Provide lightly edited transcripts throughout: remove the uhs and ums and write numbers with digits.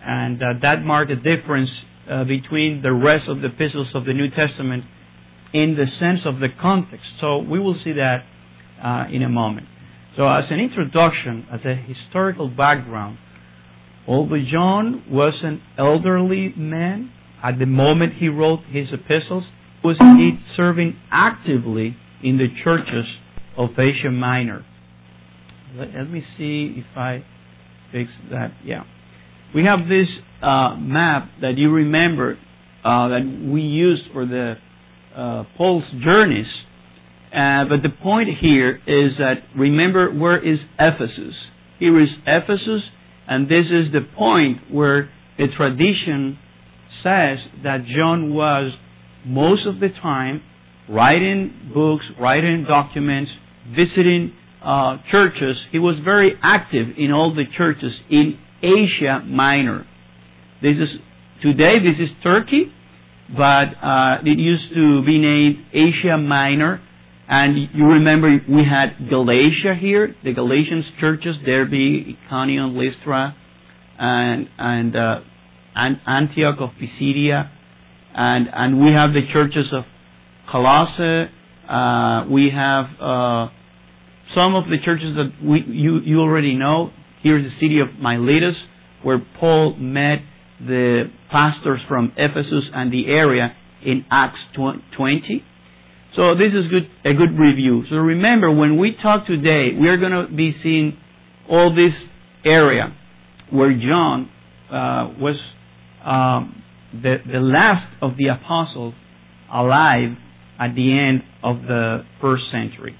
And that marked a difference between the rest of the epistles of the New Testament in the sense of the context. So we will see that in a moment. So as an introduction, as a historical background, although John was an elderly man at the moment he wrote his epistles, he was indeed serving actively in the churches of Asia Minor. Let me see if I fix that. Yeah. We have this map that you remember that we used for the Paul's journeys. But the point here is that, remember, where is Ephesus? Here is Ephesus, and this is the point where the tradition says that John was, most of the time, writing books, writing documents, visiting churches. He was very active in all the churches in Asia Minor. Today this is Turkey, but it used to be named Asia Minor. And you remember we had Galatia here, the Galatians churches, Derbe, Iconium, Lystra, and Antioch of Pisidia, and we have the churches of Colossae. We have some of the churches that you already know. Here's the city of Miletus, where Paul met the pastors from Ephesus and the area in Acts 20. So this is a good review. So remember, when we talk today, we are going to be seeing all this area where John was the last of the apostles alive at the end of the first century.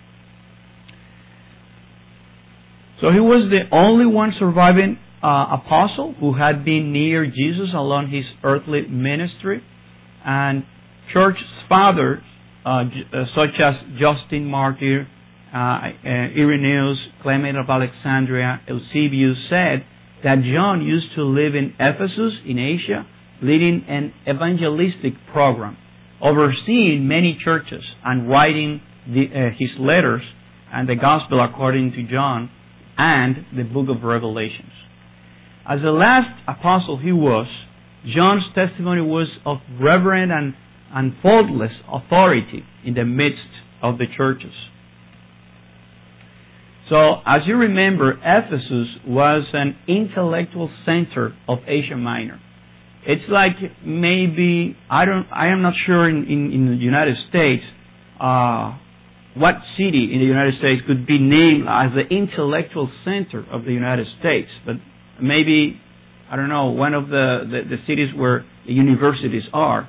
So he was the only one surviving apostle who had been near Jesus along his earthly ministry, and church fathers such as Justin Martyr, Irenaeus, Clement of Alexandria, Eusebius said that John used to live in Ephesus in Asia, leading an evangelistic program, overseeing many churches and writing his letters and the Gospel according to John and the book of Revelations. As the last apostle he was, John's testimony was of reverent and faultless authority in the midst of the churches. So, as you remember, Ephesus was an intellectual center of Asia Minor. It's like maybe, I am not sure in the United States, what city in the United States could be named as the intellectual center of the United States. But maybe, I don't know, one of the cities where the universities are.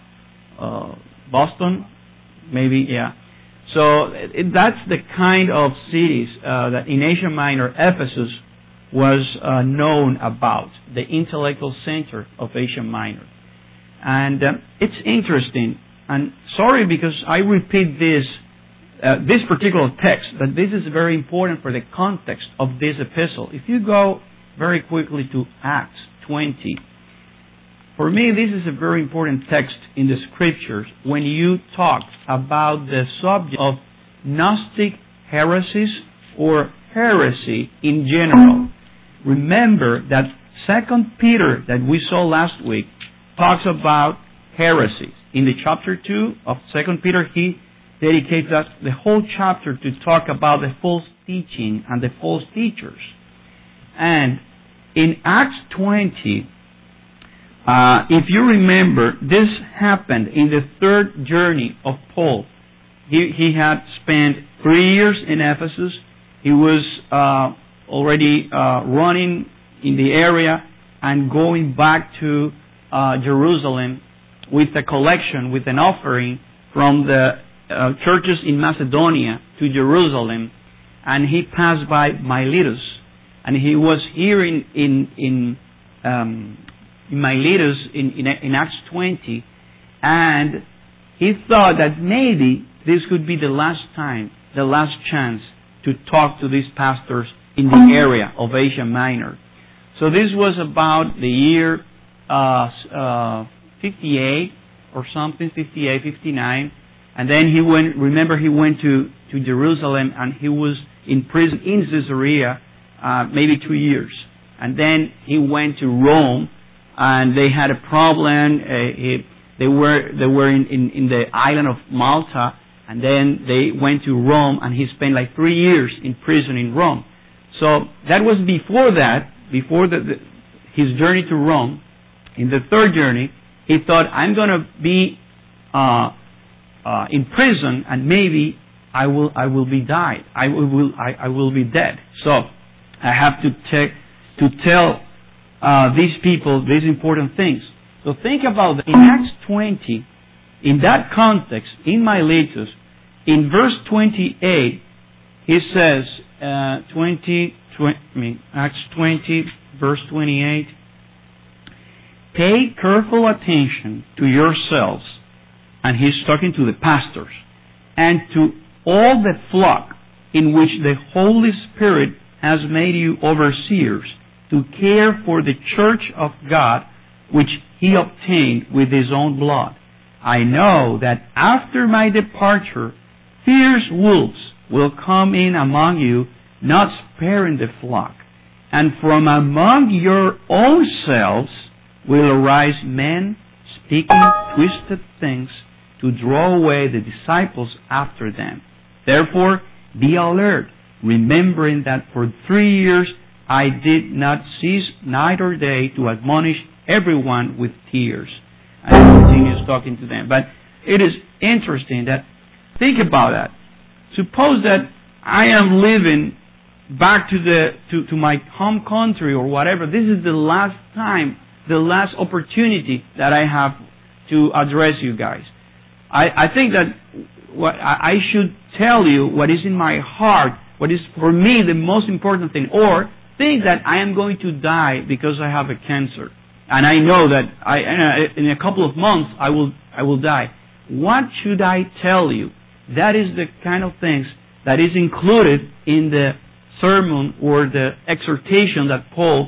Boston, maybe, yeah. So that's the kind of cities that in Asia Minor, Ephesus was known about, the intellectual center of Asia Minor. And it's interesting, and sorry because I repeat this particular text, but this is very important for the context of this epistle. If you go very quickly to Acts 20, for me this is a very important text in the Scriptures when you talk about the subject of Gnostic heresies or heresy in general. Remember that 2 Peter that we saw last week talks about heresies. In the chapter 2 of 2 Peter, he dedicates us the whole chapter to talk about the false teaching and the false teachers. And in Acts 20, if you remember, this happened in the third journey of Paul. He had spent 3 years in Ephesus. He was already running in the area and going back to Jerusalem with a collection, with an offering from the churches in Macedonia to Jerusalem. And he passed by Miletus, and he was here in Miletus in Acts 20, and he thought that maybe this could be the last time, the last chance to talk to these pastors in the area of Asia Minor. So this was about the year 58 or something, 58, 59, and then he went to Jerusalem, and he was in prison in Caesarea maybe 2 years. And then he went to Rome, and they had a problem. They were in the island of Malta, and then they went to Rome, and he spent like 3 years in prison in Rome. So that was before his journey to Rome. In the third journey, he thought, I'm going to be in prison, and maybe I will be died. I will be dead. So I have to tell these people these important things. So think about that. In Acts 20, in that context, in Miletus, in verse 28, he says, Acts 20, verse 28, pay careful attention to yourselves, and he's talking to the pastors, and to all the flock in which the Holy Spirit has made you overseers, to care for the church of God, which he obtained with his own blood. I know that after my departure, fierce wolves will come in among you, not sparing the flock. And from among your own selves will arise men speaking twisted things to draw away the disciples after them. Therefore, be alert, remembering that for 3 years I did not cease night or day to admonish everyone with tears. And he continues talking to them. But it is interesting that, think about that. Suppose that I am living back to my home country or whatever. This is the last time, the last opportunity that I have to address you guys. I think that what I should tell you what is in my heart, what is for me the most important thing, or think that I am going to die because I have a cancer, and I know that in a couple of months I will die. What should I tell you? That is the kind of things that is included in the sermon or the exhortation that Paul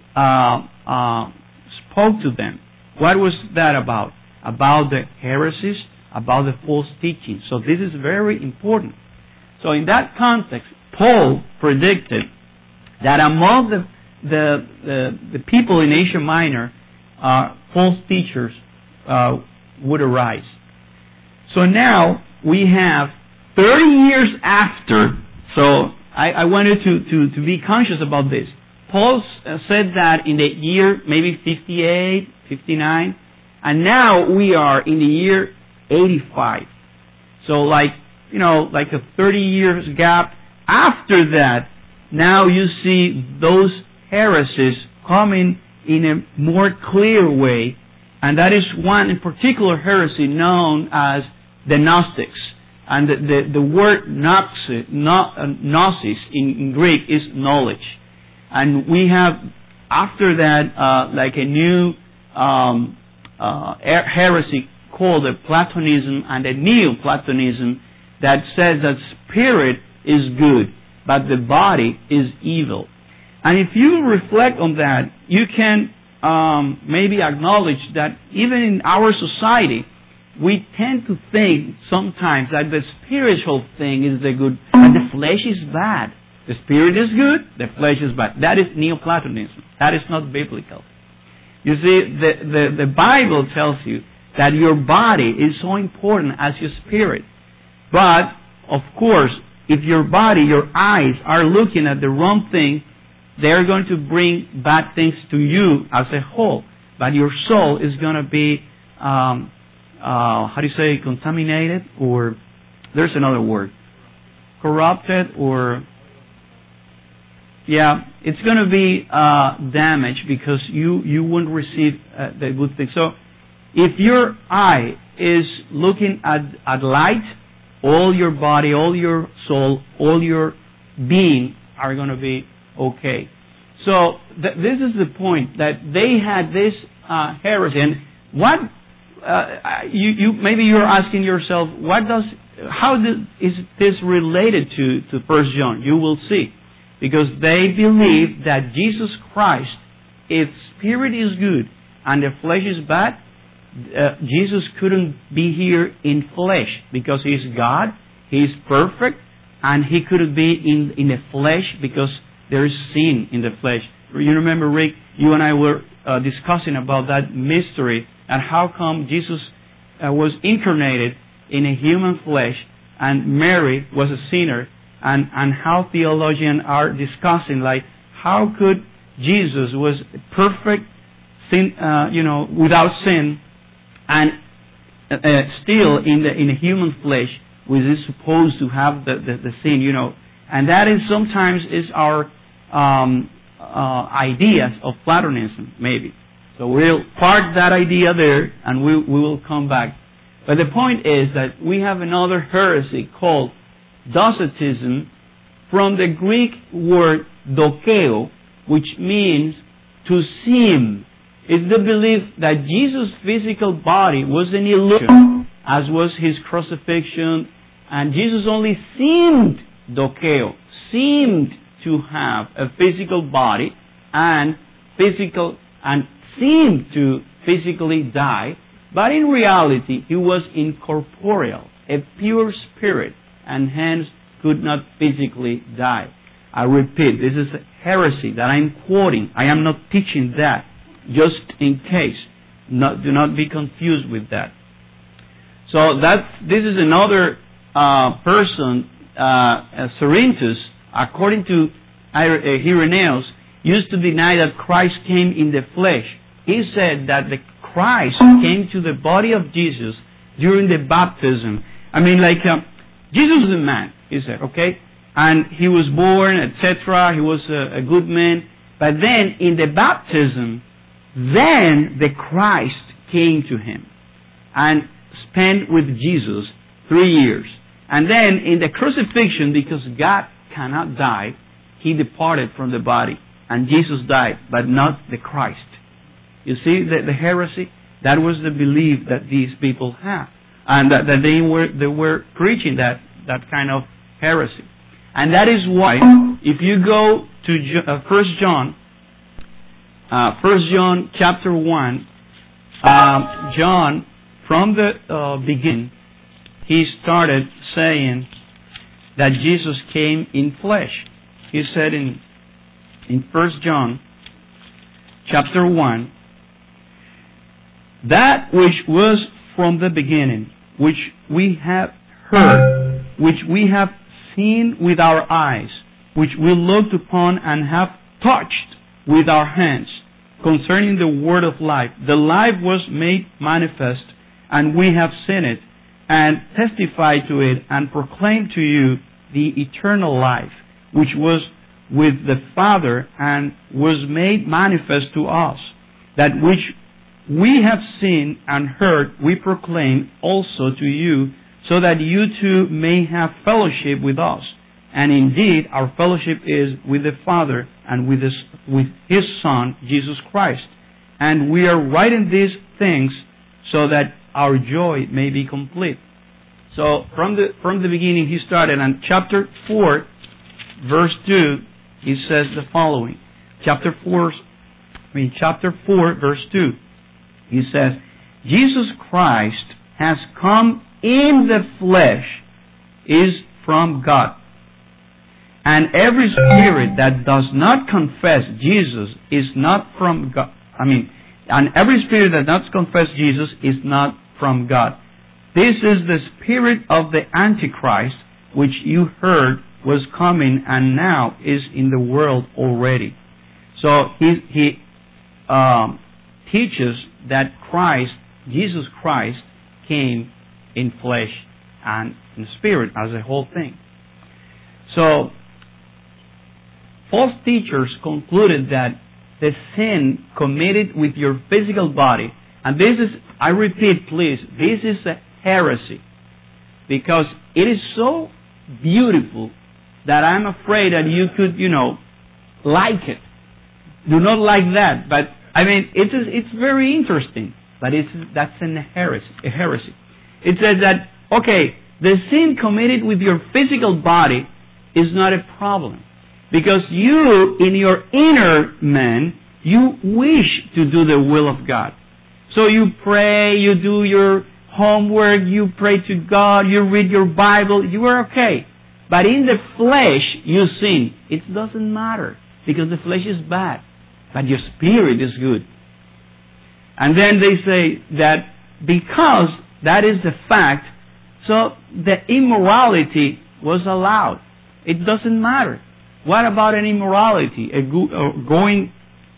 spoke to them. What was that about? About the heresies, about the false teaching. So this is very important. So in that context, Paul predicted that among the people in Asia Minor, false teachers would arise. So now we have 30 years after. So I wanted to be conscious about this. Paul said that in the year maybe 58, 59, and now we are in the year 85. So like a 30 years gap. After that, now you see those heresies coming in a more clear way, and that is one in particular heresy known as the Gnostics. And the word gnosis in Greek is knowledge. And we have, after that, like a new heresy called the Platonism and the Neoplatonism that says that spirit is good, but the body is evil. And if you reflect on that, you can maybe acknowledge that even in our society, we tend to think sometimes that the spiritual thing is the good, and the flesh is bad. The spirit is good, the flesh is bad. That is Neoplatonism. That is not biblical. You see, the Bible tells you that your body is so important as your spirit. But, of course, if your body, your eyes are looking at the wrong thing, they're going to bring bad things to you as a whole. But your soul is going to be, contaminated, or there's another word, corrupted, or it's going to be damaged because you won't receive the good thing. So if your eye is looking at light, all your body, all your soul, all your being are going to be okay. So this is the point, that they had this heresy. And what maybe you're asking yourself, is this related to 1 John? You will see. Because they believe that Jesus Christ, if spirit is good and the flesh is bad, Jesus couldn't be here in flesh because He is God, He is perfect, and He couldn't be in the flesh because there is sin in the flesh. You remember, Rick, you and I were discussing about that mystery and how come Jesus was incarnated in a human flesh and Mary was a sinner, and how theologians are discussing, like, how could Jesus was perfect, sin, without sin, and still in a human flesh, which is supposed to have the sin, and that is sometimes is our ideas of Platonism, maybe. So we'll park that idea there, and we will come back. But the point is that we have another heresy called Docetism, from the Greek word dokeo, which means to seem. It's the belief that Jesus' physical body was an illusion, as was his crucifixion, and Jesus only seemed dokeo, seemed to have a physical body and seemed to physically die, but in reality he was incorporeal, a pure spirit, and hence could not physically die. I repeat, this is a heresy that I'm quoting. I am not teaching that, just in case. Do not be confused with that. So this is another person, Cerinthus, according to Irenaeus, used to deny that Christ came in the flesh. He said that the Christ came to the body of Jesus during the baptism. I mean, Jesus was a man, he said, okay? And he was born, etc. He was a good man. But then, in the baptism, then the Christ came to him and spent with Jesus 3 years. And then, in the crucifixion, because God cannot die, he departed from the body. And Jesus died, but not the Christ. You see the heresy? That was the belief that these people have. And that they were preaching that kind of heresy. And that is why, if you go to 1 John chapter 1, John, from the beginning, he started saying that Jesus came in flesh. He said in 1 John chapter 1, that which was from the beginning, which we have heard, which we have seen with our eyes, which we looked upon and have touched with our hands, concerning the word of life. The life was made manifest, and we have seen it, and testified to it, and proclaimed to you the eternal life, which was with the Father, and was made manifest to us. That which we have seen and heard, we proclaim also to you, so that you too may have fellowship with us. And indeed, our fellowship is with the Father and with His Son, Jesus Christ. And we are writing these things so that our joy may be complete. So, from the beginning, he started. And chapter 4, verse 2, he says the following. Chapter 4, verse 2. He says, Jesus Christ has come in the flesh is from God. And every spirit that does not confess Jesus is not from God. And every spirit that does not confess Jesus is not from God. This is the spirit of the Antichrist, which you heard was coming and now is in the world already. So he teaches that Jesus Christ, came in flesh and in spirit as a whole thing. So, false teachers concluded that the sin committed with your physical body, and this is, I repeat please, this is a heresy, because it is so beautiful that I'm afraid that you could, like it. Do not like that, but it's very interesting, but that's a heresy. It says that, okay, the sin committed with your physical body is not a problem. Because you, in your inner man, you wish to do the will of God. So you pray, you do your homework, you pray to God, you read your Bible, you are okay. But in the flesh, you sin. It doesn't matter, because the flesh is bad. But your spirit is good. And then they say that because that is the fact, so the immorality was allowed. It doesn't matter. What about an immorality? Going,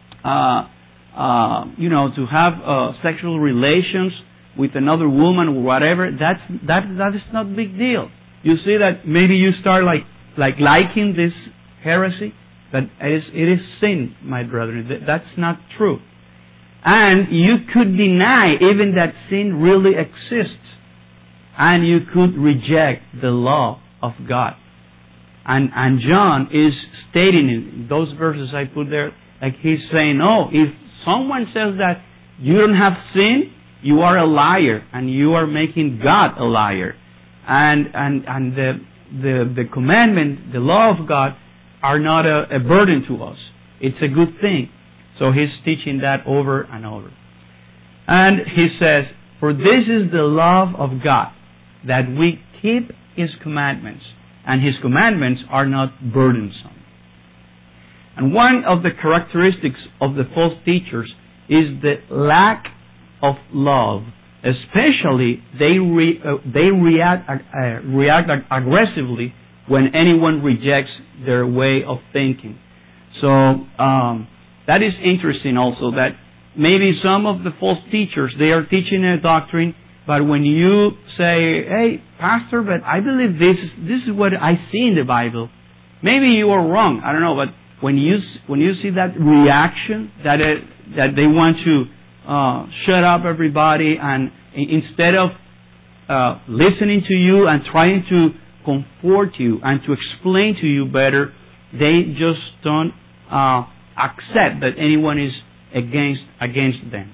to have sexual relations with another woman or whatever, that is not a big deal. You see that maybe you start liking this heresy, but it is sin, my brethren. That's not true. And you could deny even that sin really exists. And you could reject the law of God. And John is stating in those verses I put there, like he's saying, no, if someone says that you don't have sin, you are a liar, and you are making God a liar. And the commandment, the law of God, are not a burden to us. It's a good thing. So he's teaching that over and over. And he says, for this is the love of God, that we keep His commandments. And His commandments are not burdensome. And one of the characteristics of the false teachers is the lack of love. Especially, they react aggressively when anyone rejects their way of thinking. So, that is interesting also, that maybe some of the false teachers, they are teaching a doctrine, but when you say, hey, Pastor, but I believe this is what I see in the Bible, maybe you are wrong, I don't know, but when you see that reaction, that they want to shut up everybody, and instead of listening to you and trying to comfort you and to explain to you better, they just don't accept that anyone is against them.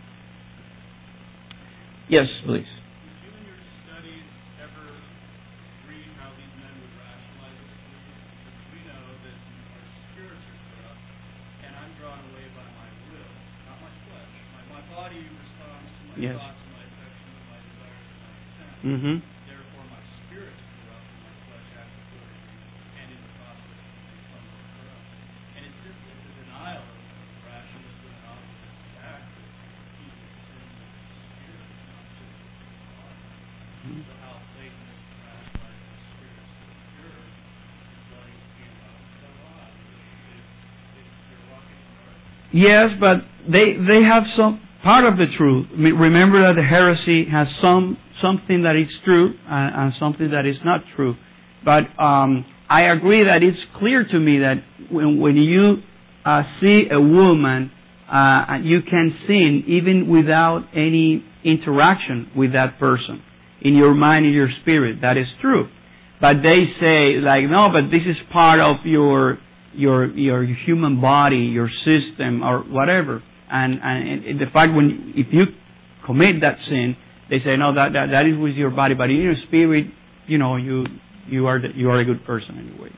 Yes, please. Did you in your studies ever read how these men would rationalize this? Because we know that our spirits are corrupt, and I'm drawn away by my will, not my flesh. My body responds to my thoughts, my affections, my desires, and my intent. Mm-hmm. Therefore, my spirit is corrupt, and my flesh acts accordingly, and in the process becomes corrupt. And it's just a denial of rationalism and obvious fact that he's in the spirit, not just the body. So how Satan is rationalizing the spirits that are pure is like, so odd. If you're walking in the dark. Yes, but they have some part of the truth. Remember that the heresy has something that is true and something that is not true. But I agree that it's clear to me that when you see a woman, you can sin even without any interaction with that person in your mind, in your spirit. That is true. But they say, no, but this is part of your human body, your system, or whatever. And the fact if you commit that sin, they say, no, that is with your body, but in your spirit, you are a good person anyway.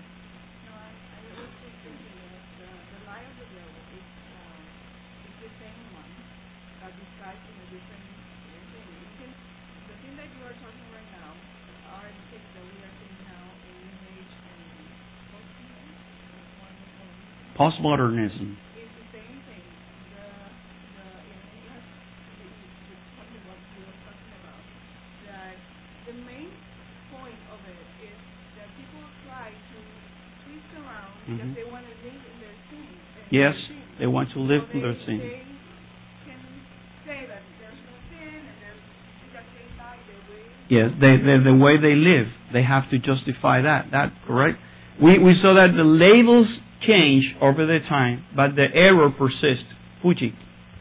Postmodernism. It's the same thing. The main point of it is that people try to twist around because they want to live in their sin. Yes, they want to live in their sin. They can say that there's no sin and there's because they like their way. Yes, the way they live, they have to justify that. That's correct. We saw that the labels change over the time, but the error persists. Fuji.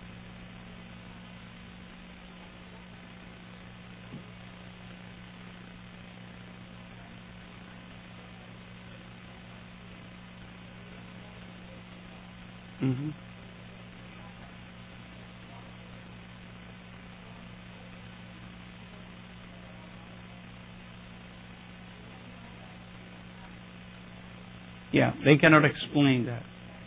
Mm-hmm. Yeah, they cannot explain that.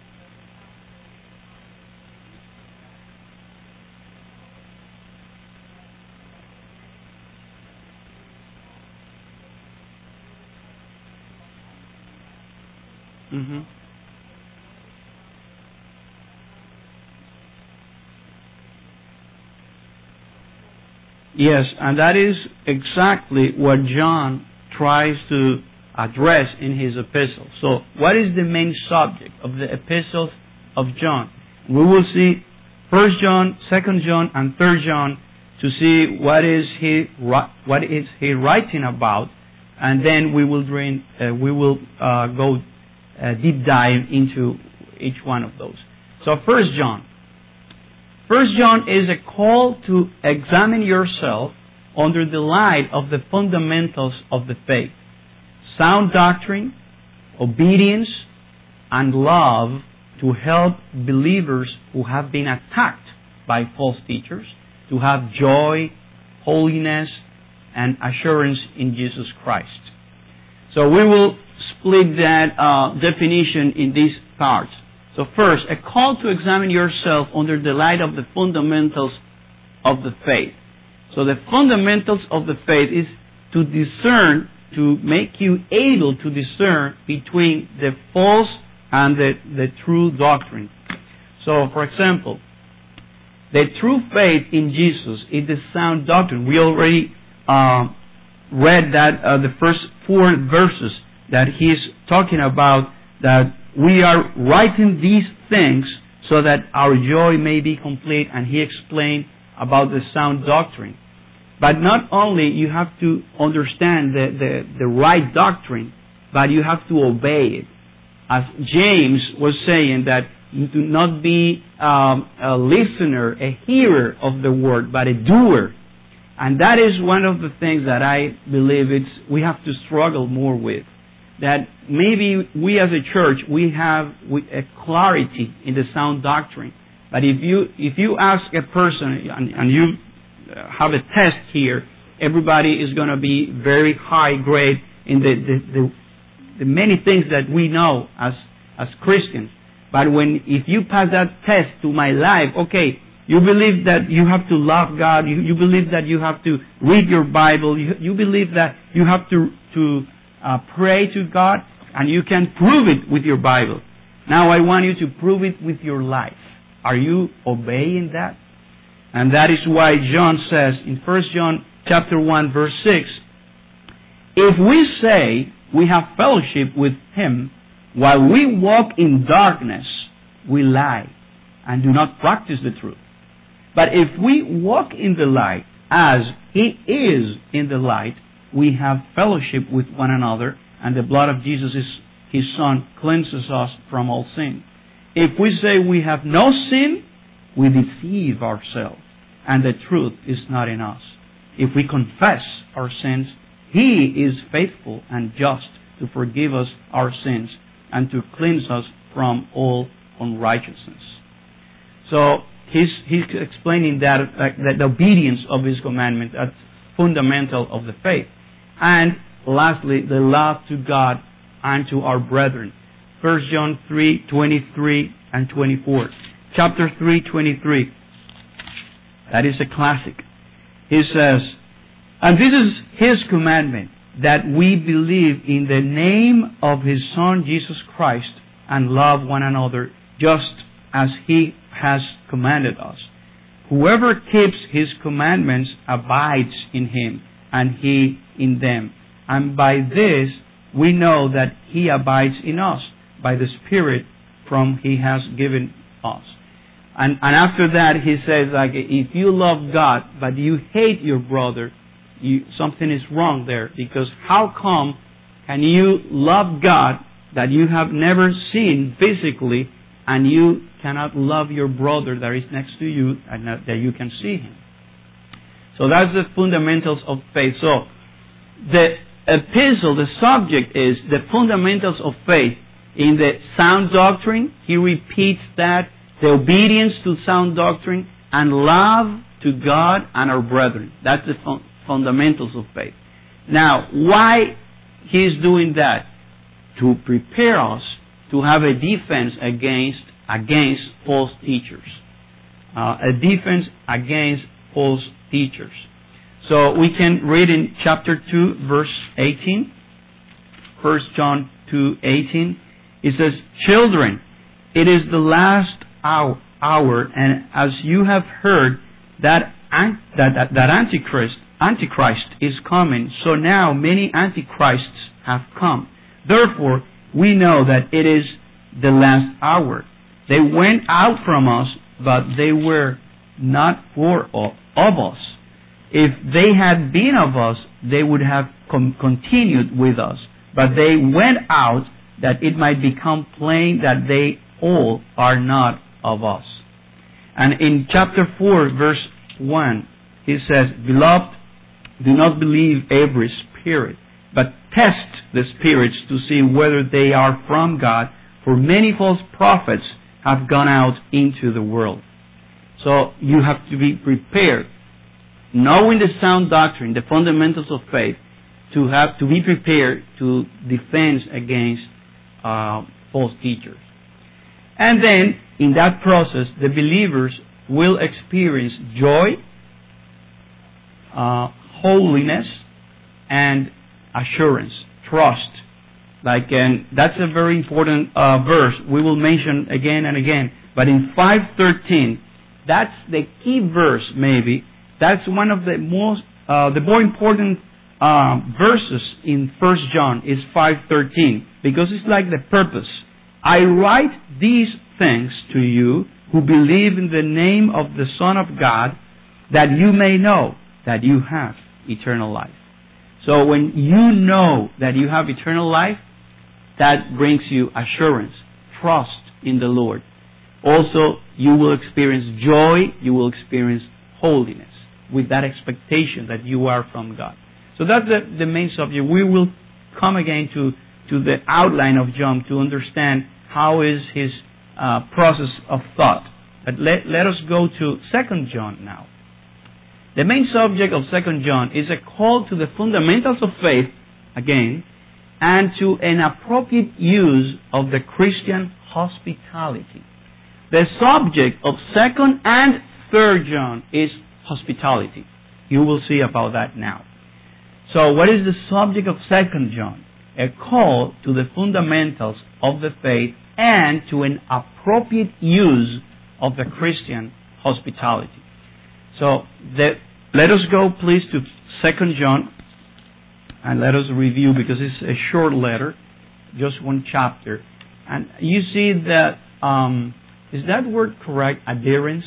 Mm-hmm. Yes, and that is exactly what John tries to address in his epistle. So, what is the main subject of the epistles of John? We will see 1 John, 2 John, and 3 John to see what is he writing about, and then we will go deep dive into each one of those. So 1 John. 1 John is a call to examine yourself under the light of the fundamentals of the faith. Sound doctrine, obedience, and love to help believers who have been attacked by false teachers to have joy, holiness, and assurance in Jesus Christ. So we will split that definition in these parts. So first, a call to examine yourself under the light of the fundamentals of the faith. So the fundamentals of the faith is to discern, to make you able to discern between the false and the true doctrine. So, for example, the true faith in Jesus is the sound doctrine. We already read that the first 4 verses that he's talking about, that we are writing these things so that our joy may be complete, and he explained about the sound doctrine. But not only you have to understand the right doctrine, but you have to obey it. As James was saying, that you do not be a listener, a hearer of the word, but a doer. And that is one of the things that I believe we have to struggle more with. That maybe we as a church, we have a clarity in the sound doctrine. But if you ask a person, and you have a test here, everybody is going to be very high grade in the many things that we know as Christians. But if you pass that test to my life, okay, you believe that you have to love God, you believe that you have to read your Bible, you believe that you have to pray to God, and you can prove it with your Bible. Now I want you to prove it with your life. Are you obeying that? And that is why John says in 1 John chapter 1 verse 6, if we say we have fellowship with Him while we walk in darkness, we lie and do not practice the truth. But if we walk in the light as He is in the light, we have fellowship with one another, and the blood of Jesus, His Son, cleanses us from all sin. If we say we have no sin, we deceive ourselves, and the truth is not in us. If we confess our sins, He is faithful and just to forgive us our sins and to cleanse us from all unrighteousness. So he's explaining that the obedience of His commandment, that's fundamental of the faith. And lastly, the love to God and to our brethren. 1 John 3:23 and 24. Chapter 3:23. That is a classic. He says, and this is His commandment, that we believe in the name of His Son Jesus Christ and love one another just as He has commanded us. Whoever keeps His commandments abides in Him, and He in them. And by this we know that He abides in us, by the Spirit from He has given us. And after that he says, like, if you love God but you hate your brother, something is wrong there. Because how come can you love God that you have never seen physically, and you cannot love your brother that is next to you and that you can see him? So that's the fundamentals of faith. So the epistle, the subject is the fundamentals of faith. In the sound doctrine, he repeats that, the obedience to sound doctrine, and love to God and our brethren. That's the fundamentals of faith. Now, why he's doing that? To prepare us to have a defense against false teachers. A defense against false teachers. So we can read in chapter 2, verse 18. 1 John 2:18. It says, children, it is the last hour, and as you have heard that Antichrist is coming. So now many Antichrists have come. Therefore, we know that it is the last hour. They went out from us, but they were not of us. If they had been of us, they would have continued with us. But they went out that it might become plain that they all are not of us. And in chapter 4, verse 1, he says, Beloved, do not believe every spirit, but test the spirits to see whether they are from God, for many false prophets have gone out into the world. So you have to be prepared, knowing the sound doctrine, the fundamentals of faith, to be prepared to defend against false teachers. And then, in that process, the believers will experience joy, holiness, and assurance, trust. That's a very important verse we will mention again and again. But in 5:13, that's the key verse. Maybe that's one of the more important verses in 1 John is 5:13, because it's like the purpose. I write these things to you who believe in the name of the Son of God, that you may know that you have eternal life. So when you know that you have eternal life, that brings you assurance, trust in the Lord. Also, you will experience joy, you will experience holiness, with that expectation that you are from God. So that's the main subject. We will come again to the outline of John to understand how is his process of thought. But let us go to 2 John now. The main subject of 2 John is a call to the fundamentals of faith, again, and to an appropriate use of the Christian hospitality. The subject of 2 and 3 John is hospitality. You will see about that now. So what is the subject of 2 John? A call to the fundamentals of the faith and to an appropriate use of the Christian hospitality. So let us go please to 2 John, and let us review, because it's a short letter, just one chapter. And you see that, is that word correct? Adherence?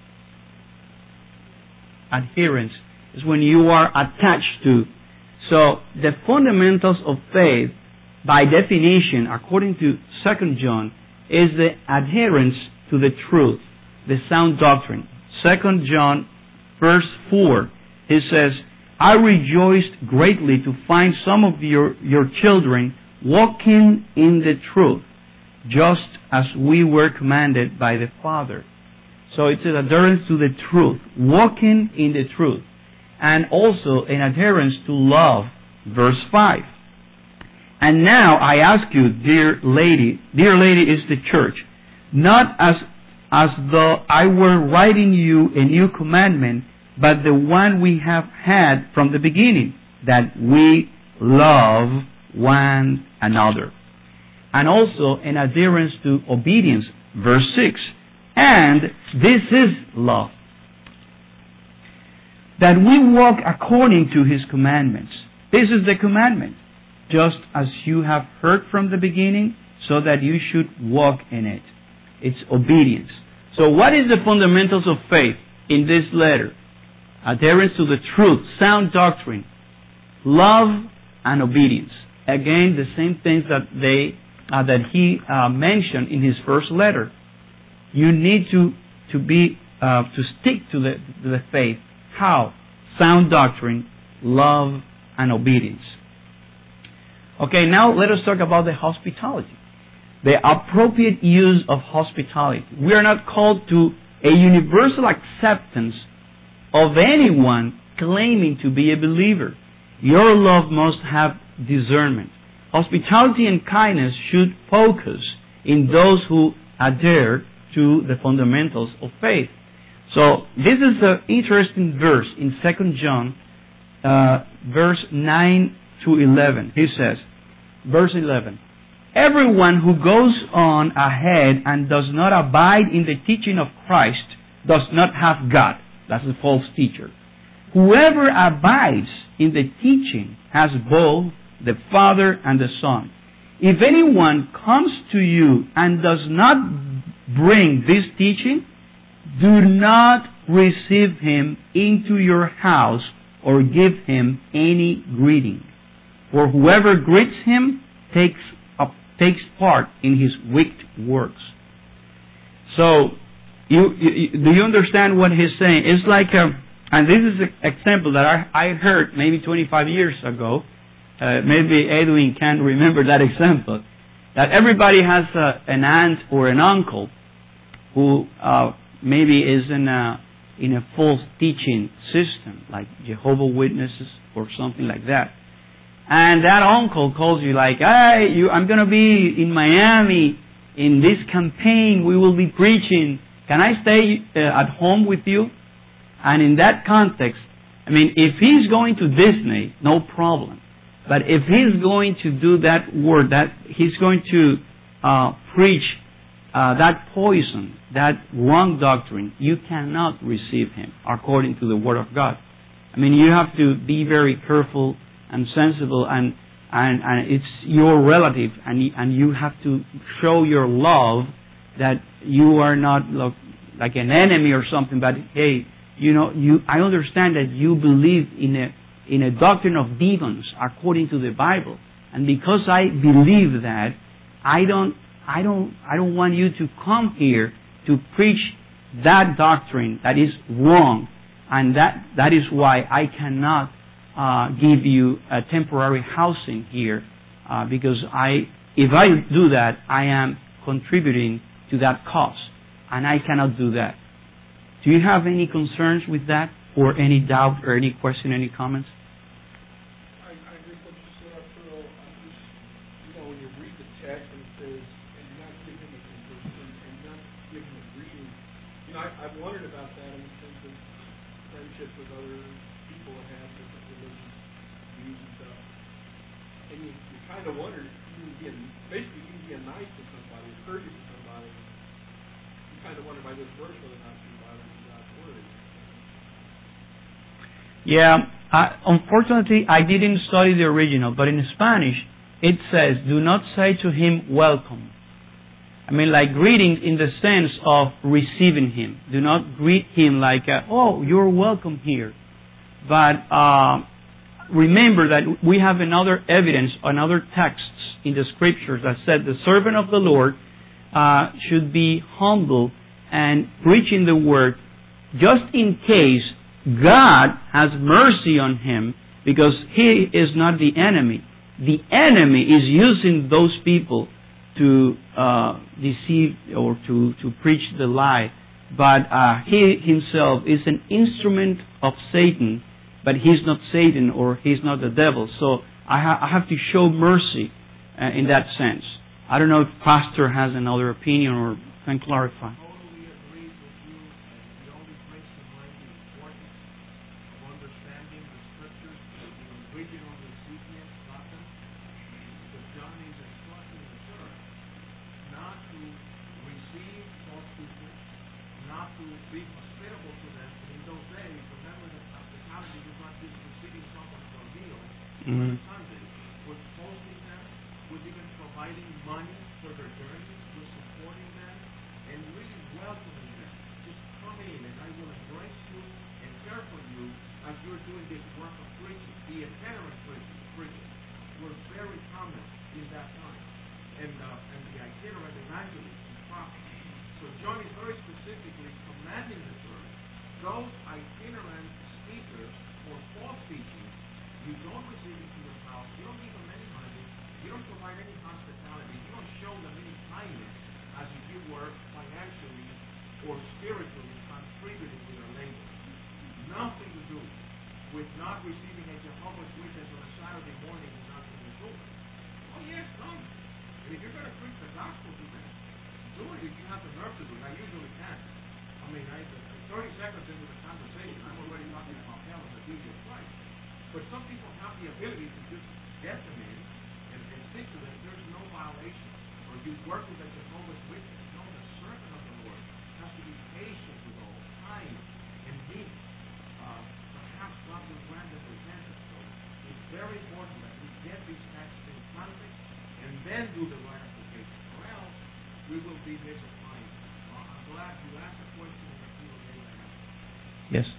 Adherence is when you are attached to. So the fundamentals of faith, by definition, according to 2 John, is the adherence to the truth, the sound doctrine. 2 John verse 4, he says, I rejoiced greatly to find some of your children walking in the truth, just as we were commanded by the Father. So it's an adherence to the truth, walking in the truth, and also an adherence to love, verse 5. And now I ask you, dear lady is the church, not as though I were writing you a new commandment, but the one we have had from the beginning, that we love one another. And also an adherence to obedience, verse 6. And this is love, that we walk according to His commandments. This is the commandment, just as you have heard from the beginning, so that you should walk in it. It's obedience. So what is the fundamentals of faith in this letter? Adherence to the truth, sound doctrine, love, and obedience. Again, the same things that he mentioned in his first letter. You need to stick to the faith. How? Sound doctrine, love, and obedience. Okay, now let us talk about the hospitality. The appropriate use of hospitality. We are not called to a universal acceptance of anyone claiming to be a believer. Your love must have discernment. Hospitality and kindness should focus in those who adhere to the fundamentals of faith. So this is an interesting verse in 2 John, verse 9 to 11. He says, verse 11, everyone who goes on ahead and does not abide in the teaching of Christ does not have God. That's the false teacher. Whoever abides in the teaching has both the Father and the Son. If anyone comes to you and does not bring this teaching, do not receive him into your house or give him any greeting. For whoever greets him takes part in his wicked works. So, do you understand what he's saying? It's like, and this is an example that I heard maybe 25 years ago. Maybe Edwin can remember that example. That everybody has an aunt or an uncle who maybe is in a false teaching system, like Jehovah's Witnesses or something like that. And that uncle calls you like, hey, I'm going to be in Miami in this campaign. We will be preaching. Can I stay at home with you? And in that context, I mean, if he's going to Disney, no problem. But if he's going to do that word, that he's going to preach that poison, that wrong doctrine, you cannot receive him according to the Word of God. I mean, you have to be very careful and sensible, and it's your relative, and you have to show your love that you are not like an enemy or something. But hey, I understand that you believe in a doctrine of demons according to the Bible, and because I believe that, I don't want you to come here to preach that doctrine that is wrong, and that is why I cannot give you a temporary housing here, because if I do that, I am contributing to that cause, and I cannot do that. Do you have any concerns with that, or any doubt, or any question, any comments? I agree with what you said, Arturo. When you read the text and it says, and not give him a conclusion, and not give him a greeting, I've wondered about that in the sense of friendship with other people that have different religious views and stuff. And you kind of wonder, you can be a nice to somebody, a courteous to somebody. You kind of wonder by this verse whether or not you violate God's word. Yeah, unfortunately, I didn't study the original, but in Spanish, it says, do not say to him, welcome. I mean, like greetings in the sense of receiving him. Do not greet him like, oh, you're welcome here. But remember that we have another evidence, another texts in the Scriptures that said the servant of the Lord should be humble and preaching the word just in case God has mercy on him, because he is not the enemy. The enemy is using those people to deceive or to preach the lie. But he himself is an instrument of Satan, but he's not Satan or he's not the devil. So I have to show mercy in that sense. I don't know if Pastor has another opinion or can clarify. Totally agree with you, and it only brings to mind the importance of understanding the Scriptures, the original recipient doctrine, because John is instructing the church not to receive false people, not to be hospitable to them. And in those days, remember that hospitality was not just receiving someone for a meal on Sunday, was hosting them, was even providing money for their journeys, was supporting them, and really welcoming them. Just come in, and I will embrace you and care for you as you're doing this work of preaching. The itinerant preaching were very common in that time, and the itinerant evangelists and prophets. So John is very specifically commanding the church, those itinerant speakers or false teaching, you don't receive into your house, you don't give them any money, you don't provide any hospitality, you don't show them any kindness as if you were financially or spiritually contributing to their labor. Nothing to do with not receiving a Jehovah's Witness on a Saturday morning and not in the children. Oh yes, come. And if you're going to preach the gospel to them, do it if you have the nerve to do it. I usually can. I mean, 30 seconds into the conversation, I'm already talking about hell and the beauty of Christ. But some people have the ability to just get them in and stick to them. There's no violation. Or you work with a Jehovah's Witness. No, the servant of the Lord has to be patient with all, kind, indeed, perhaps God will grant us repentance. So it's very important that we get these texts in context and then do the right application, or else we will be disappointed. I'm glad you asked the question and you were able to answer. Yes.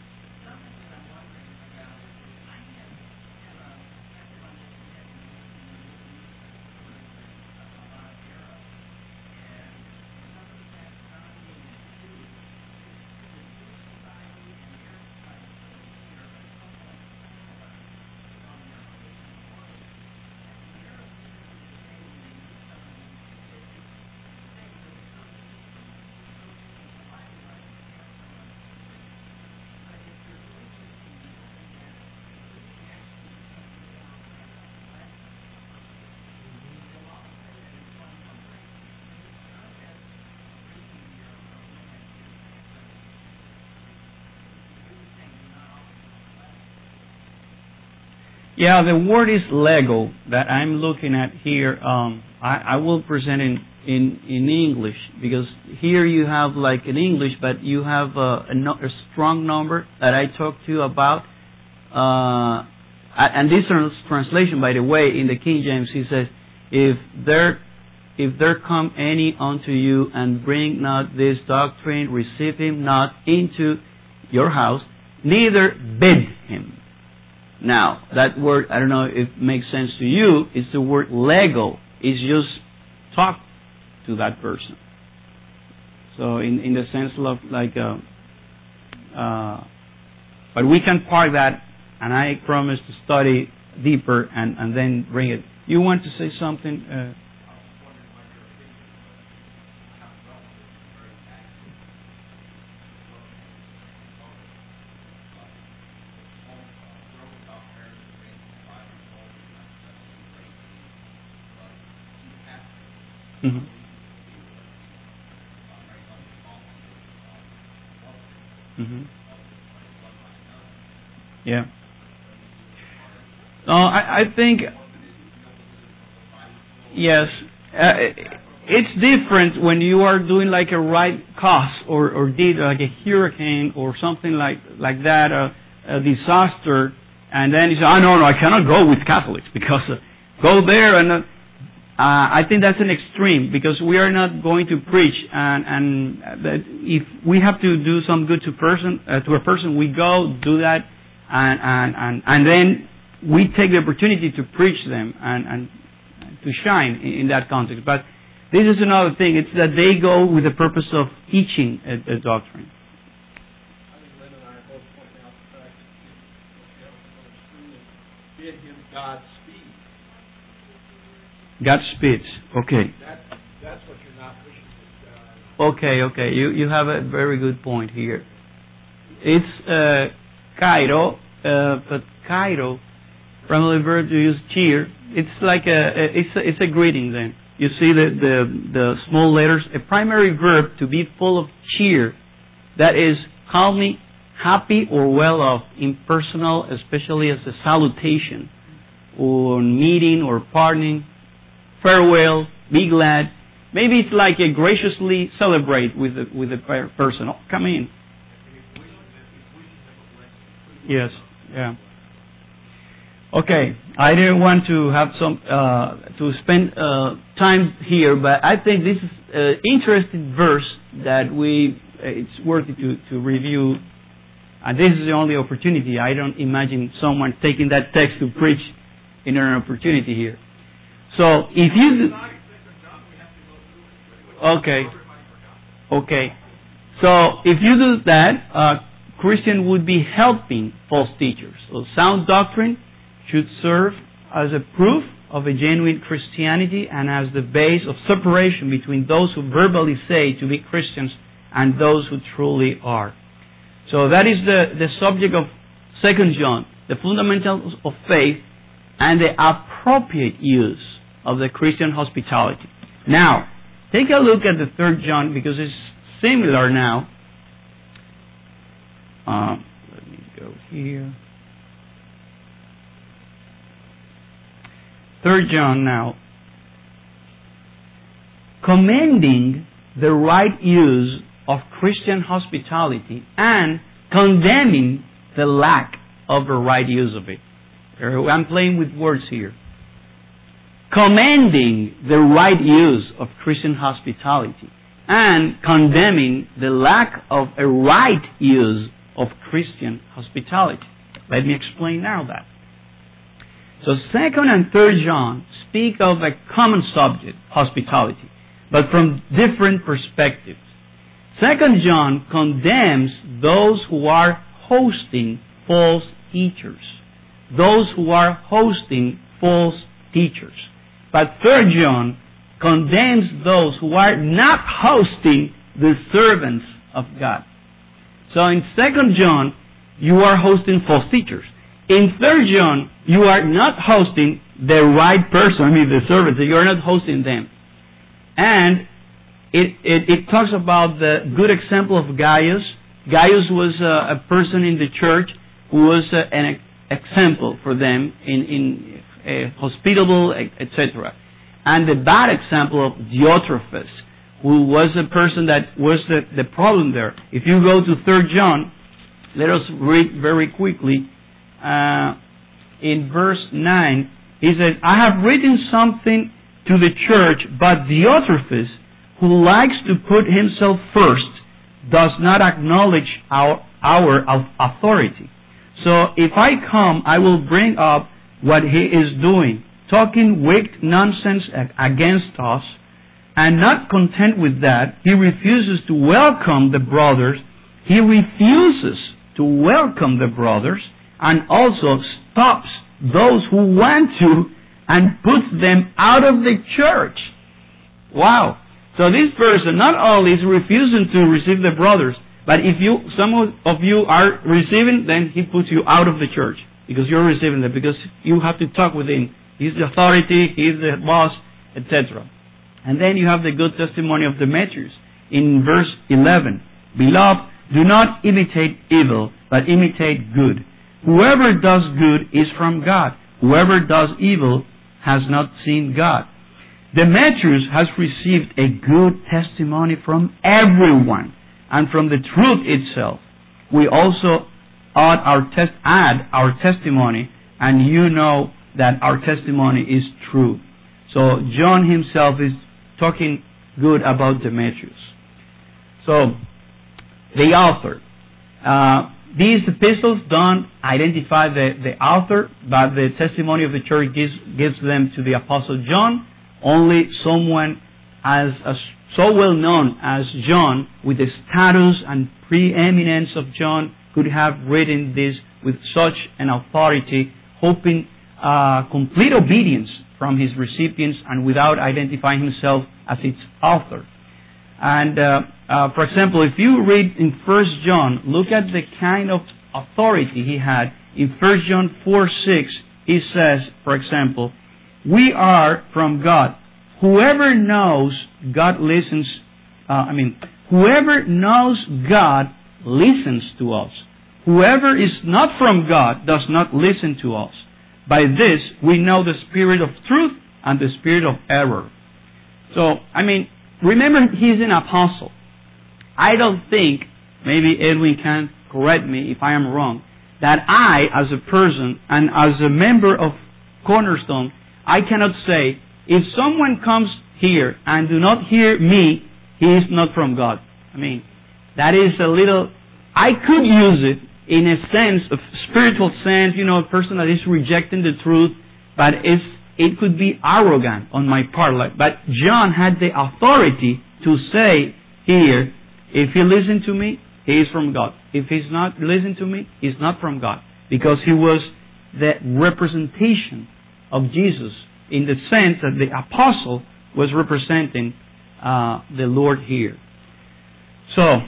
Yeah, the word is Lego that I'm looking at here. I will present in English, because here you have like in English, but you have a strong number that I talked to you about. And this translation, by the way, in the King James, he says, if there come any unto you and bring not this doctrine, receive him not into your house, neither bid him. Now, that word, I don't know if it makes sense to you, it's the word Lego. It's just talk to that person. So in the sense of like, but we can park that, and I promise to study deeper and then bring it. You want to say something? Mm-hmm. Mm-hmm. Yeah. I think, yes, it's different when you are doing like a right cause or did like a hurricane or something like that, a disaster, and then you say, oh, no, I cannot go with Catholics because go there and. I think that's an extreme, because we are not going to preach, and if we have to do some good to a person, we go do that, and then we take the opportunity to preach them and to shine in that context. But this is another thing; it's that they go with the purpose of teaching a doctrine. I think Lynn and I both point out the fact that if bid him Godspeed. God speeds. Okay. That's what you're not pushing. Okay. You have a very good point here. It's Cairo, but Cairo, primarily verb to use cheer. It's like it's a greeting. Then you see the small letters. A primary verb to be full of cheer, that is calmly happy or well off, impersonal, especially as a salutation, or meeting or parting. Farewell, be glad. Maybe it's like a graciously celebrate with the person. Oh, come in. Yes, yeah. Okay, I didn't want to have to spend time here, but I think this is an interesting verse that it's worthy to review. And this is the only opportunity. I don't imagine someone taking that text to preach in an opportunity here. So if you okay. So if you do that, Christian would be helping false teachers. So sound doctrine should serve as a proof of a genuine Christianity and as the base of separation between those who verbally say to be Christians and those who truly are. So that is the subject of 2 John, the fundamentals of faith and the appropriate use of the Christian hospitality. Now, take a look at the 3 John, because it's similar now. Let me go here. 3 John now. Commending the right use of Christian hospitality and condemning the lack of a right use of it. I'm playing with words here. Commending the right use of Christian hospitality and condemning the lack of a right use of Christian hospitality. Let me explain now that. So 2nd and 3rd John speak of a common subject, hospitality, but from different perspectives. 2nd John condemns those who are hosting false teachers. Those who are hosting false teachers. But 3rd John condemns those who are not hosting the servants of God. So in 2nd John, you are hosting false teachers. In 3rd John, you are not hosting the right person, the servants. You are not hosting them. And it talks about the good example of Gaius. Gaius was a person in the church who was an example for them in hospitable, etc. And the bad example of Diotrephes, who was a person that was the problem there. If you go to 3rd John, let us read very quickly. In verse 9, he says, I have written something to the church, but Diotrephes, who likes to put himself first, does not acknowledge our authority. So if I come, I will bring up what he is doing, talking wicked nonsense against us, and not content with that, he refuses to welcome the brothers. He refuses to welcome the brothers, and also stops those who want to and puts them out of the church. Wow. So this person not only is refusing to receive the brothers, but if some of you are receiving, then he puts you out of the church because you're receiving them, because you have to talk with him. He's the authority, he's the boss, etc. And then you have the good testimony of Demetrius in verse 11. Beloved, do not imitate evil, but imitate good. Whoever does good is from God. Whoever does evil has not seen God. Demetrius has received a good testimony from everyone and from the truth itself. We also add our testimony, and you know that our testimony is true. So John himself is talking good about Demetrius. So the author. These epistles don't identify the author, but the testimony of the church gives them to the Apostle John. Only someone as so well known as John, with the status and preeminence of John, could have written this with such an authority, hoping complete obedience from his recipients and without identifying himself as its author. And for example, if you read in 1 John, look at the kind of authority he had. In 1 John 4:6, he says, for example, we are from God. Whoever knows God listens. Whoever knows God listens to us. Whoever is not from God does not listen to us. By this we know the spirit of truth and the spirit of error. So, remember, he's an apostle. I don't think, maybe Edwin can correct me if I am wrong, that I, as a person and as a member of Cornerstone, I cannot say, if someone comes here and do not hear me, he is not from God. That is a little, I could use it in a sense, of spiritual sense, a person that is rejecting the truth, but it could be arrogant on my part. But John had the authority to say here, if he listens to me, he is from God. If he's not listening to me, he's not from God. Because he was the representation of Jesus in the sense that the apostle was representing the Lord here. So,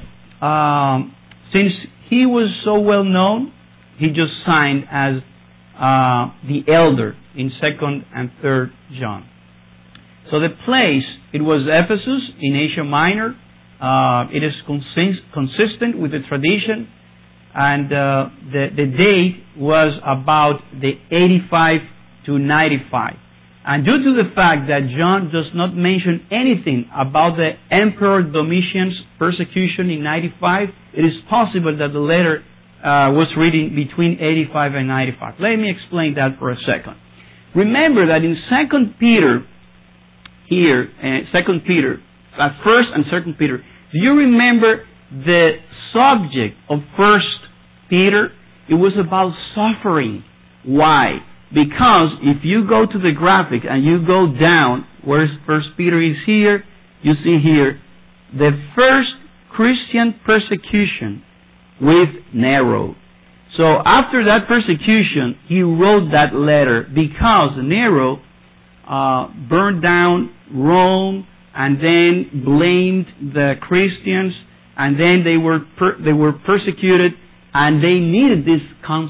since he was so well known, he just signed as the elder in 2nd and 3rd John. So the place, it was Ephesus in Asia Minor. It is consistent with the tradition, and the date was about the 85 to 95. And due to the fact that John does not mention anything about the Emperor Domitian's persecution in 95, it is possible that the letter was written between 85 and 95. Let me explain that for a second. Remember that in 2 Peter, here, 2 Peter, 1st and 2 Peter, do you remember the subject of 1 Peter? It was about suffering. Why? Because if you go to the graphic and you go down, where 1 Peter is here, you see here, the first Christian persecution with Nero. So after that persecution, he wrote that letter because Nero burned down Rome and then blamed the Christians, and then they were persecuted, and they needed this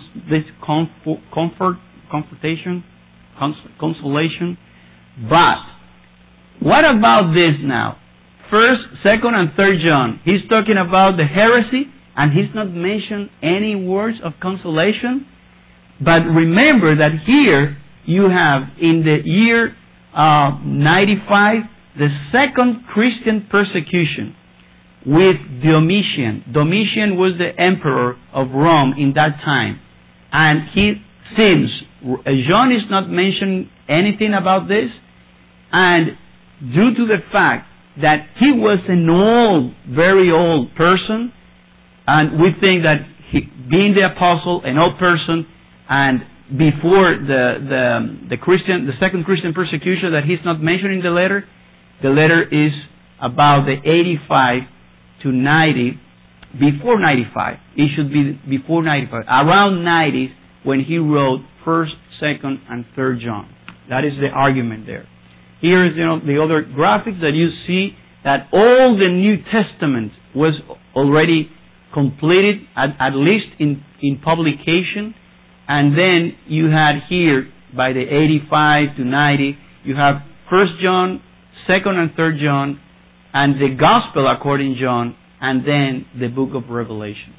consolation. But what about this now? 1st, 2nd, and 3rd John. He's talking about the heresy, and he's not mentioned any words of consolation. But remember that here you have in the year 95 the second Christian persecution with Domitian. Domitian was the emperor of Rome in that time. And John is not mentioning anything about this, and due to the fact that he was an old, very old person, and we think that being the apostle, an old person, and before the second Christian persecution that he's not mentioning in the letter is about the 85 to 90, before 95. It should be before 95, around 90 when he wrote 1st, 2nd, and 3rd John. That is the argument there. Here is the other graphics that you see that all the New Testament was already completed, at least in publication. And then you had here, by the 85 to 90, you have 1st John, 2nd and 3rd John, and the Gospel according to John, and then the book of Revelation.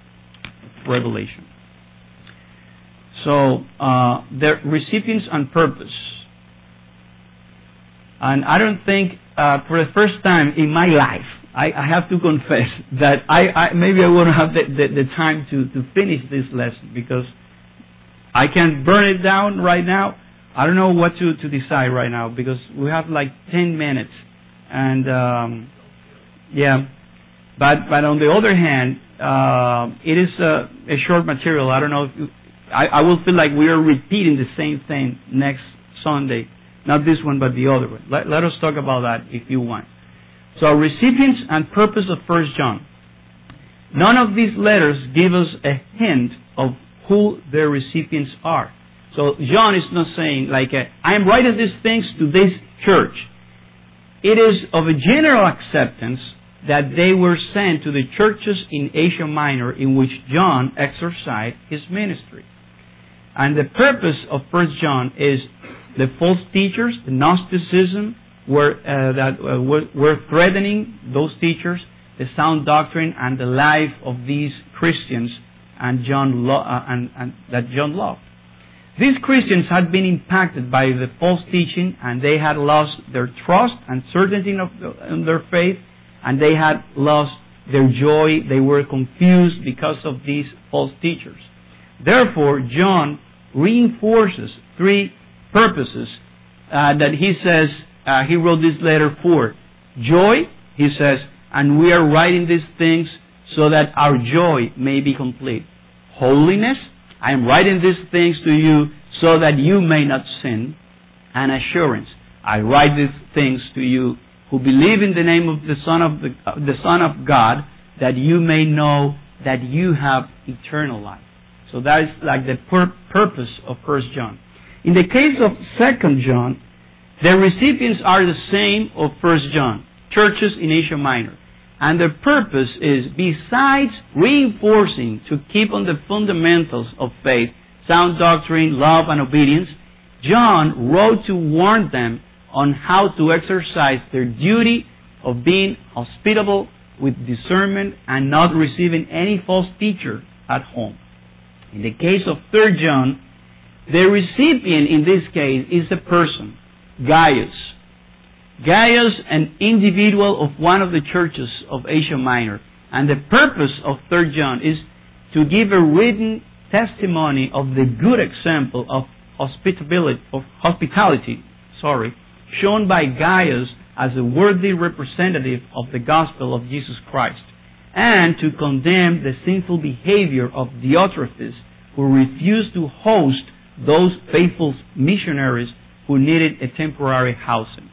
So, the recipients and purpose. And I don't think, for the first time in my life, I have to confess that maybe I won't have the time to finish this lesson, because I can burn it down right now. I don't know what to decide right now, because we have like 10 minutes. And, But on the other hand, it is a short material. I don't know if I will feel like we are repeating the same thing next Sunday. Not this one, but the other one. Let us talk about that if you want. So, recipients and purpose of 1 John. None of these letters give us a hint of who their recipients are. So, John is not saying, I am writing these things to this church. It is of a general acceptance that they were sent to the churches in Asia Minor in which John exercised his ministry. And the purpose of 1 John is the false teachers, the Gnosticism, that were threatening those teachers, the sound doctrine and the life of these Christians and that John loved. These Christians had been impacted by the false teaching, and they had lost their trust and certainty in their faith, and they had lost their joy. They were confused because of these false teachers. Therefore, John reinforces 3 purposes that he says he wrote this letter for. Joy, he says, and we are writing these things so that our joy may be complete. Holiness, I am writing these things to you so that you may not sin. And assurance, I write these things to you who believe in the name of the Son of God, that you may know that you have eternal life. So that is like the purpose of 1 John. In the case of 2 John, the recipients are the same of 1 John, churches in Asia Minor. And their purpose is, besides reinforcing to keep on the fundamentals of faith, sound doctrine, love, and obedience, John wrote to warn them on how to exercise their duty of being hospitable with discernment and not receiving any false teacher at home. In the case of 3 John, the recipient in this case is a person. Gaius. Gaius, an individual of one of the churches of Asia Minor. And the purpose of 3 John is to give a written testimony of the good example of hospitality, shown by Gaius as a worthy representative of the gospel of Jesus Christ, and to condemn the sinful behavior of Diotrephes, who refused to host those faithful missionaries who needed a temporary housing.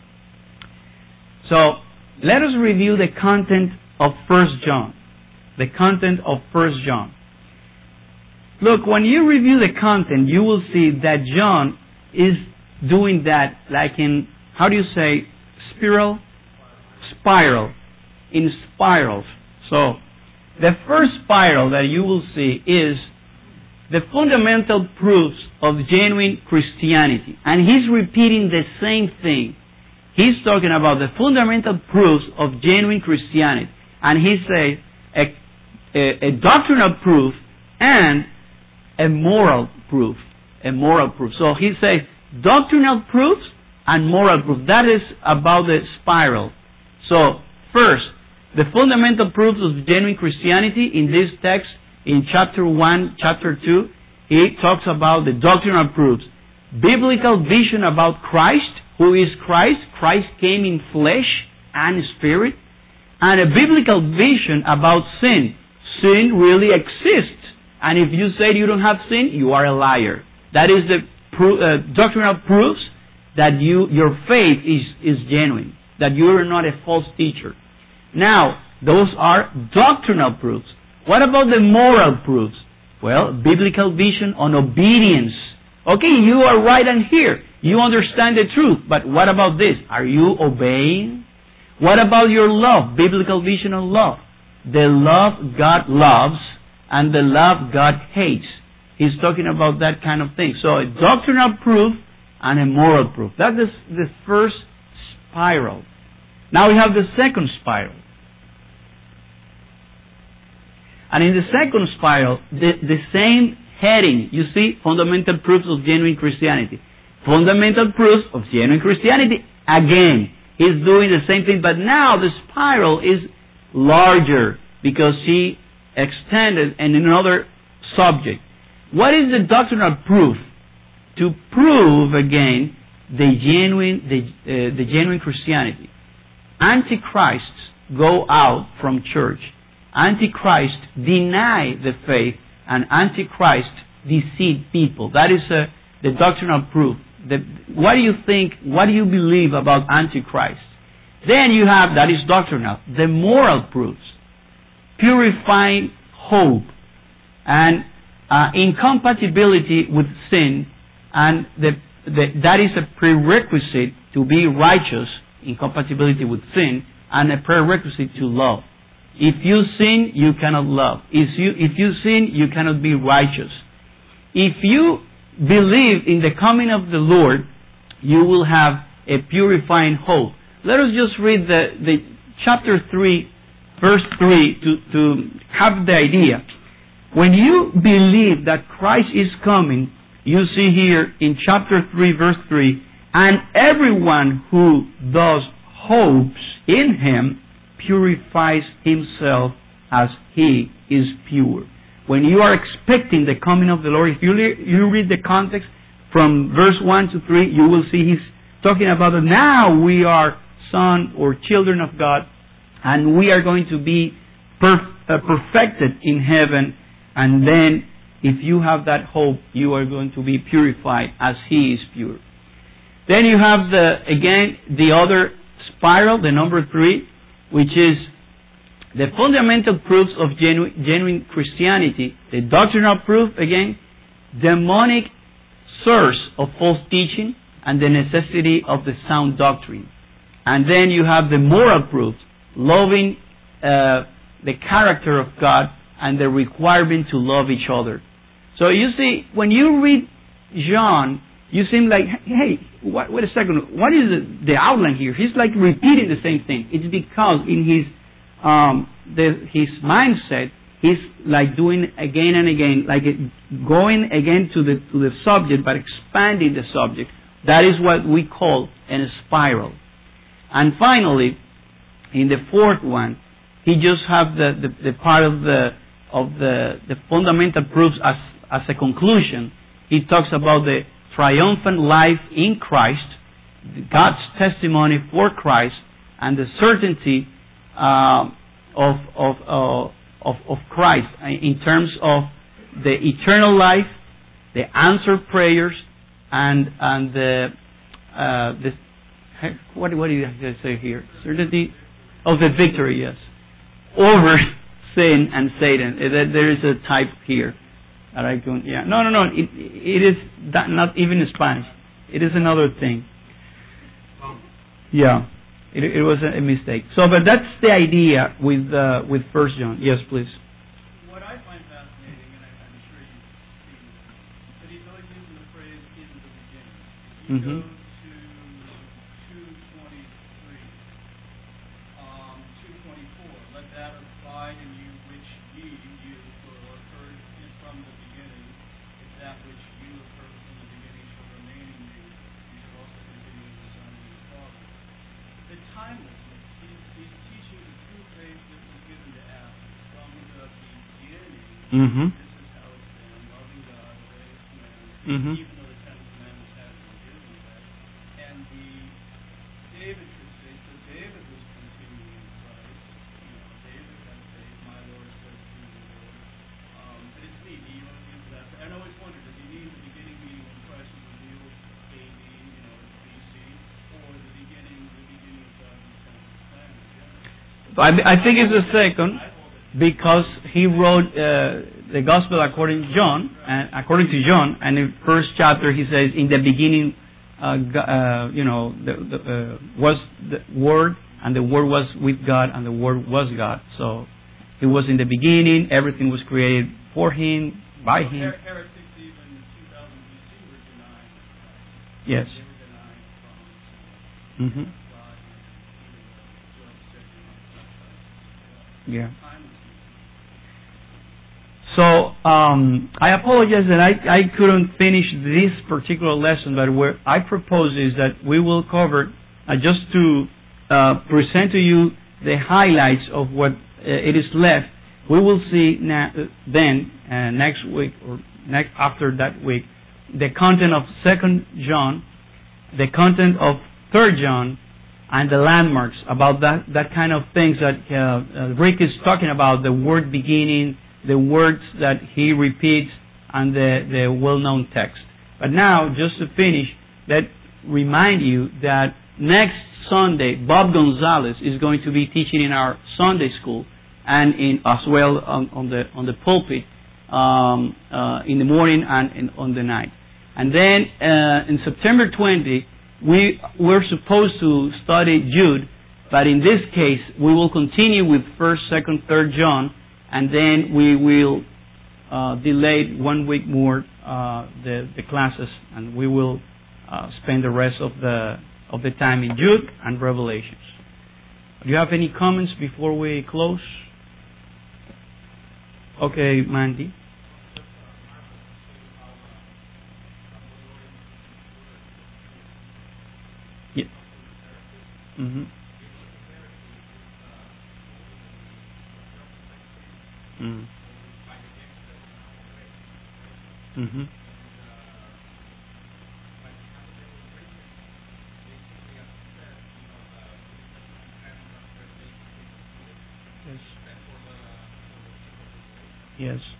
So, let us review the content of 1 John. The content of 1 John. Look, when you review the content, you will see that John is doing that like in, spiral? Spiral. In spirals. So, the first spiral that you will see is the fundamental proofs of genuine Christianity. And he's repeating the same thing. He's talking about the fundamental proofs of genuine Christianity. And he says a doctrinal proof and a moral proof. A moral proof. So he says doctrinal proofs and moral proof. That is about the spiral. So, first, the fundamental proofs of genuine Christianity in this text, in chapter 1, chapter 2, he talks about the doctrinal proofs. Biblical vision about Christ. Who is Christ? Christ came in flesh and spirit. And a biblical vision about sin. Sin really exists. And if you say you don't have sin, you are a liar. That is the doctrinal proofs that your faith is genuine. That you are not a false teacher. Now, those are doctrinal proofs. What about the moral proofs? Well, biblical vision on obedience. Okay, you are right and here. You understand the truth. But what about this? Are you obeying? What about your love? Biblical vision on love. The love God loves and the love God hates. He's talking about that kind of thing. So a doctrinal proof and a moral proof. That is the first spiral. Now we have the second spiral. And in the second spiral, the same heading, you see, fundamental proofs of genuine Christianity. Fundamental proofs of genuine Christianity. Again, he's doing the same thing, but now the spiral is larger because he extended in another subject. What is the doctrinal proof? To prove again the genuine Christianity. Antichrists go out from church. Antichrists deny the faith, and Antichrist deceive people. That is the doctrinal proof. What do you think? What do you believe about Antichrist? Then you have, that is doctrinal, the moral proofs. Purifying hope and incompatibility with sin, and that is a prerequisite to be righteous, incompatibility with sin, and a prerequisite to love. If you sin, you cannot love. If you sin, you cannot be righteous. If you believe in the coming of the Lord, you will have a purifying hope. Let us just read the chapter 3, verse 3 to have the idea. When you believe that Christ is coming, you see here in chapter 3, verse 3, and everyone who thus hopes in Him purifies himself as He is pure. When you are expecting the coming of the Lord, if you read the context from verse 1 to 3, you will see He's talking about that now we are sons or children of God, and we are going to be perfected in heaven, and then if you have that hope, you are going to be purified as He is pure. Then you have the other spiral, the number 3, which is the fundamental proofs of genuine Christianity, the doctrinal proof, again, demonic source of false teaching, and the necessity of the sound doctrine. And then you have the moral proof, loving the character of God and the requirement to love each other. So you see, when you read John, you seem like, hey, wait a second, what is the outline here? He's like repeating the same thing. It's because in his mindset, he's like doing again and again, like going again to the subject, but expanding the subject. That is what we call a spiral. And finally, in the fourth one, he just have the part of the fundamental proofs as a conclusion. He talks about the triumphant life in Christ, God's testimony for Christ, and the certainty of Christ in terms of the eternal life, the answered prayers, and the what do you say here? Certainty of the victory, yes, over sin and Satan. There is a type here that I don't. Yeah, no. It is not even in Spanish. It is another thing. Yeah, it was a mistake. So, but that's the idea with 1 John. Yes, please. What I find fascinating, and I'm sure you've seen this, that he's always using the phrase "in the beginning." If you go to 2:23, 2:24, let that abide in you which you have heard from the beginning. If that which you have heard from the beginning shall remain in you, you shall also continue in the Son and the Father. The timelessness, he's teaching the true faith that was given to Adam from the beginning. Mm-hmm. This is how it's been, loving God, obeying His commandments, even though the Ten Commandments haven't been given yet. And David should say, so David was continuing in Christ. David had faith, my Lord says to the Lord. But it's neat, he always uses that. And I always wondered, does he mean the beginning meaning when Christ was revealed, AD, BC, or the beginning of God's plan? I think it's the second, because he wrote the Gospel according to John, and in first chapter he says, in the beginning, was the Word, and the Word was with God, and the Word was God. So it was in the beginning. Everything was created for Him, by Him. Heretics even in 2000 BC were denying Christ. Yes. They were denying promise. Mm-hmm. God and Yeah. So I apologize that I couldn't finish this particular lesson, but what I propose is that we will cover just to present to you the highlights of what it is left. We will see next week or after that week the content of 2 John, the content of 3 John, and the landmarks about that kind of things that Rick is talking about, the word beginning, the words that he repeats, and the well-known text. But now, just to finish, let remind you that next Sunday, Bob Gonzalez is going to be teaching in our Sunday school, and as well on the pulpit in the morning and on the night. And then in September 20, we're supposed to study Jude, but in this case, we will continue with 1st, 2nd, 3rd John, and then we will delay 1 week more the classes, and we will spend the rest of the time in Jude and Revelations. Do you have any comments before we close? Okay, Mandy. Yeah. Mm-hmm. Mm. Mm-hmm. Yes. Yes.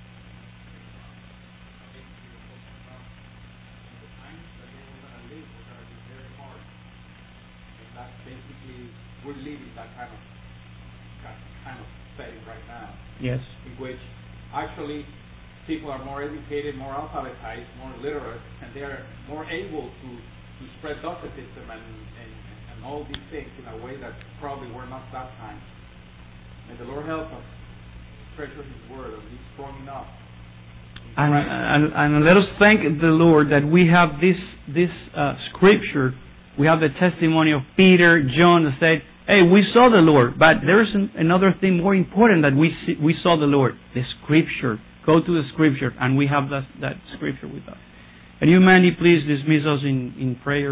Basically, we're living that kind of setting right now. Yes. In which actually people are more educated, more alphabetized, more literate, and they are more able to spread docetism and all these things in a way that probably were not that time. May the Lord help us treasure His Word and be strong enough. And let us thank the Lord that we have this scripture. We have the testimony of Peter, John, that said, "Hey, we saw the Lord." But there is another thing more important that we saw the Lord, the Scripture. Go to the Scripture, and we have that Scripture with us. And you, Mandy, please dismiss us in prayer.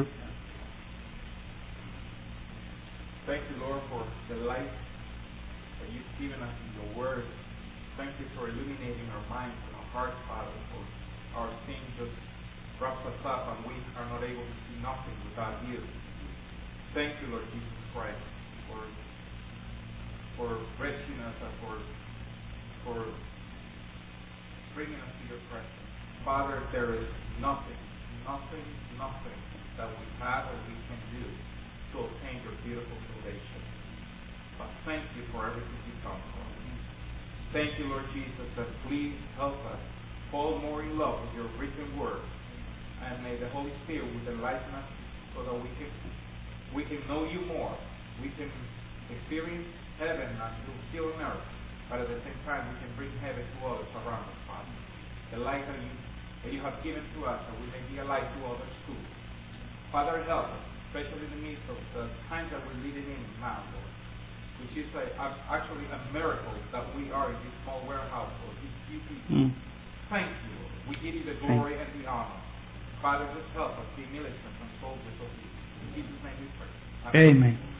Thank you, Lord, for the light that you've given us in your word. Thank you for illuminating our minds and our hearts, Father, for our sin just wraps us up and we are not able to see nothing without you. Thank you, Lord Jesus Christ, for rescuing us and for bringing us to your presence. Father, there is nothing that we have or we can do to obtain your beautiful salvation. But thank you for everything you've done for us. Thank you, Lord Jesus, that please help us fall more in love with your written word. And may the Holy Spirit would enlighten us so that we can know you more. We can experience heaven and still on earth, but at the same time we can bring heaven to others around us, Father. The light that you have given to us, that we may be a light to others too. Father, help us, especially in the midst of the times that we're living in now, Lord, which is actually a miracle that we are in this small warehouse, Lord. Thank you, Lord. We give you the glory and the honor. Father, just help us be militants and soldiers of you. In Jesus' name we pray. Amen.